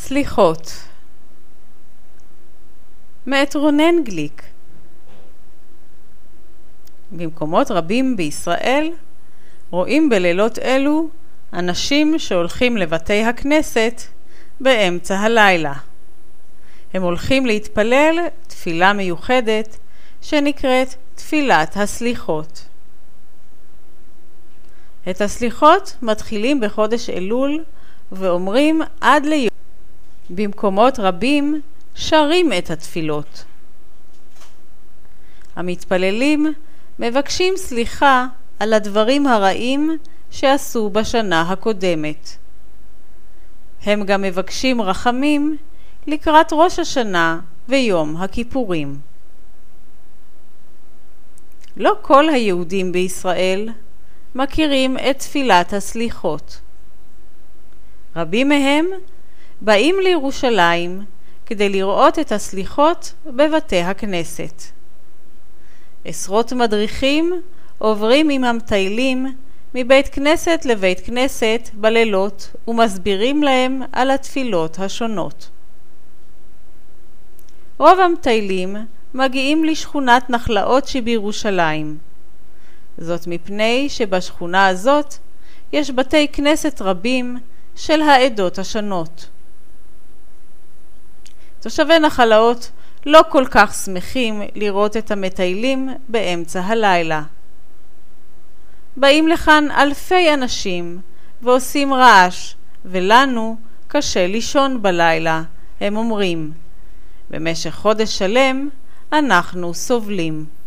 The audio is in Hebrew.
סליחות. מאת רונן גליק. במקומות רבים בישראל רואים בלילות אלו אנשים שהולכים לבתי הכנסת באמצע הלילה. הם הולכים להתפלל תפילה מיוחדת שנקראת תפילת הסליחות. את הסליחות מתחילים בחודש אלול ואומרים עד ליום. במקומות רבים שרים את התפילות. המתפללים מבקשים סליחה על הדברים הרעים שעשו בשנה הקודמת. הם גם מבקשים רחמים לקראת ראש השנה ויום הכיפורים. לא כל היהודים בישראל מכירים את תפילת הסליחות. רבים מהם באים לירושלים כדי לראות את הסליחות בבתי הכנסת. עשרות מדריכים עוברים עם המטיילים מבית כנסת לבית כנסת בלילות ומסבירים להם על התפילות השונות. רוב המטיילים מגיעים לשכונת נחלאות שבירושלים. זאת מפני שבשכונה הזאת יש בתי כנסת רבים של העדות השונות. תושבי נחלאות לא כל כך שמחים לראות את המטיילים באמצע הלילה. באים לכאן אלפי אנשים ועושים רעש, ולנו קשה לישון בלילה, הם אומרים. במשך חודש שלם אנחנו סובלים.